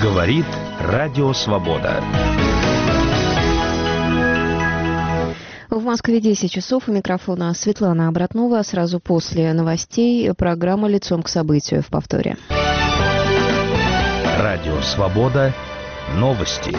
Говорит Радио Свобода. В Москве 10 часов. У микрофона Светлана Обратнова. Сразу после новостей программа «Лицом к событию» в повторе. Радио Свобода. Новости.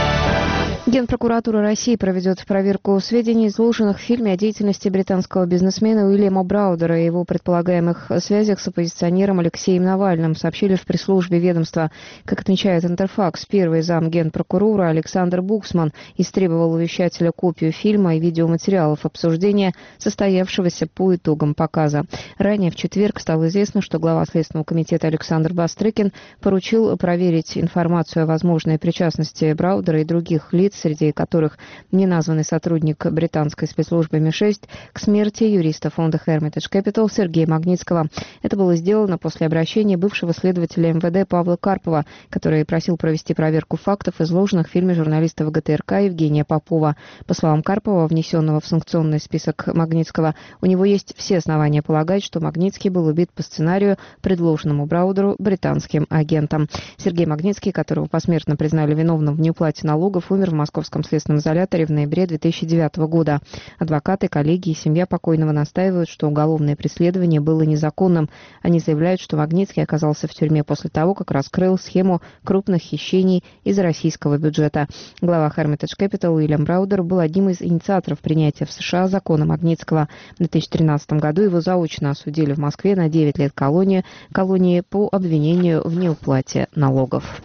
Генпрокуратура России проведет проверку сведений, изложенных в фильме о деятельности британского бизнесмена Уильяма Браудера и его предполагаемых связях с оппозиционером Алексеем Навальным, сообщили в пресс-службе ведомства. Как отмечает Интерфакс, первый зам генпрокурора Александр Буксман истребовал у вещателя копию фильма и видеоматериалов обсуждения, состоявшегося по итогам показа. Ранее в четверг стало известно, что глава Следственного комитета Александр Бастрыкин поручил проверить информацию о возможной причастности Браудера и других лиц, среди которых неназванный сотрудник британской спецслужбы МИ-6, к смерти юриста фонда Hermitage Capital Сергея Магнитского. Это было сделано после обращения бывшего следователя МВД Павла Карпова, который просил провести проверку фактов, изложенных в фильме журналиста ВГТРК Евгения Попова. По словам Карпова, внесенного в санкционный список Магнитского, у него есть все основания полагать, что Магнитский был убит по сценарию, предложенному Браудеру британским агентом. Сергей Магнитский, которого посмертно признали виновным в неуплате налогов, умер в московском следственном изоляторе в ноябре 2009 года. Адвокаты, коллеги и семья покойного настаивают, что уголовное преследование было незаконным. Они заявляют, что Магнитский оказался в тюрьме после того, как раскрыл схему крупных хищений из российского бюджета. Глава Hermitage Capital Уильям Браудер был одним из инициаторов принятия в США закона Магнитского. В 2013 году его заочно осудили в Москве на 9 лет колонии по обвинению в неуплате налогов.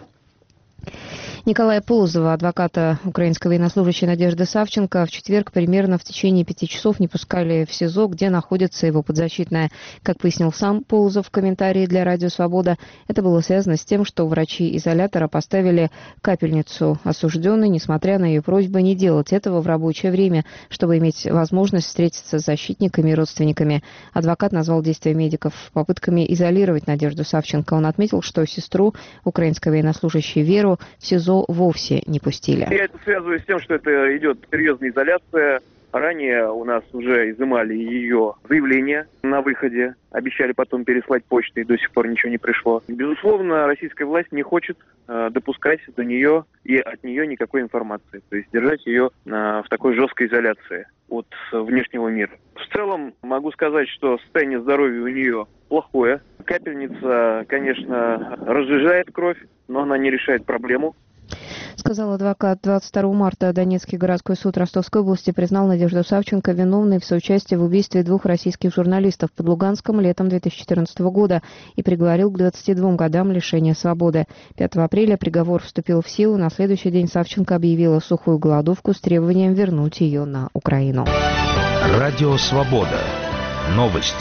Николая Полозова, адвоката украинской военнослужащей Надежды Савченко, в четверг примерно в течение 5 часов не пускали в СИЗО, где находится его подзащитная. Как пояснил сам Полозов в комментарии для Радио Свобода, это было связано с тем, что врачи изолятора поставили капельницу осужденной, несмотря на ее просьбы не делать этого в рабочее время, чтобы иметь возможность встретиться с защитниками и родственниками. Адвокат назвал действия медиков попытками изолировать Надежду Савченко. Он отметил, что сестру украинской военнослужащей Веру в СИЗО вовсе не пустили. Я это связываю с тем, что это идет серьезная изоляция. Ранее у нас уже изымали ее заявление на выходе. Обещали потом переслать почтой, и до сих пор ничего не пришло. Безусловно, российская власть не хочет допускать до нее и от нее никакой информации. То есть держать ее в такой жесткой изоляции от внешнего мира. В целом могу сказать, что состояние здоровья у нее плохое. Капельница, конечно, разжижает кровь, но она не решает проблему. Сказал адвокат. 22 марта Донецкий городской суд Ростовской области признал Надежду Савченко виновной в соучастии в убийстве 2 российских журналистов под Луганском летом 2014 года и приговорил к 22 годам лишения свободы. 5 апреля приговор вступил в силу. На следующий день Савченко объявила сухую голодовку с требованием вернуть ее на Украину. Радио Свобода. Новости.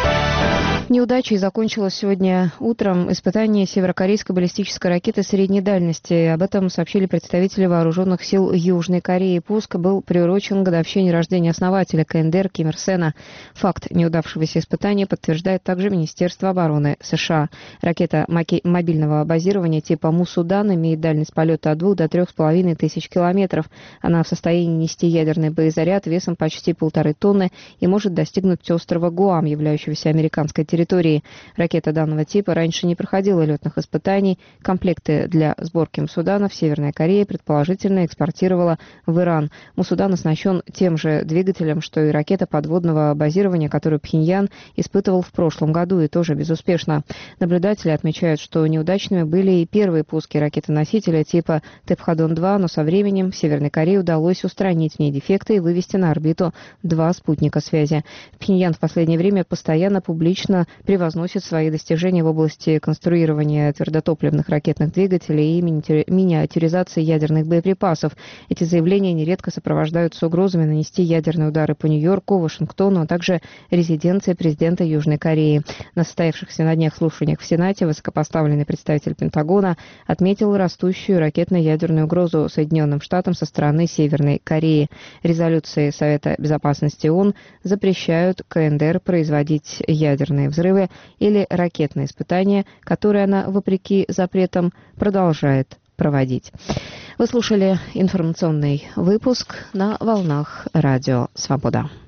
Неудачей закончилось сегодня утром испытание северокорейской баллистической ракеты средней дальности. Об этом сообщили представители вооруженных сил Южной Кореи. Пуск был приурочен к годовщине рождения основателя КНДР Ким Ир Сена. Факт неудавшегося испытания подтверждает также Министерство обороны США. Ракета мобильного базирования типа Мусудан имеет дальность полета от 2 до 3,5 тысяч километров. Она в состоянии нести ядерный боезаряд весом почти 1,5 тонны и может достигнуть острова Гуам, являющегося американской территорией. Ракета данного типа раньше не проходила летных испытаний. Комплекты для сборки Мусуданов Северная Корея предположительно экспортировала в Иран. Мусудан оснащен тем же двигателем, что и ракета подводного базирования, которую Пхеньян испытывал в прошлом году и тоже безуспешно. Наблюдатели отмечают, что неудачными были и первые пуски ракеты-носителя типа Тэпхадон-2, но со временем Северной Корее удалось устранить в ней дефекты и вывести на орбиту 2 спутника связи. Пхеньян в последнее время постоянно публично превозносит свои достижения в области конструирования твердотопливных ракетных двигателей и миниатюризации ядерных боеприпасов. Эти заявления нередко сопровождаются угрозами нанести ядерные удары по Нью-Йорку, Вашингтону, а также резиденции президента Южной Кореи. На состоявшихся на днях слушаниях в Сенате высокопоставленный представитель Пентагона отметил растущую ракетно-ядерную угрозу Соединенным Штатам со стороны Северной Кореи. Резолюции Совета Безопасности ООН запрещают КНДР производить ядерные взрывы или ракетные испытания, которые она, вопреки запретам, продолжает проводить. Вы слушали информационный выпуск на волнах Радио Свобода.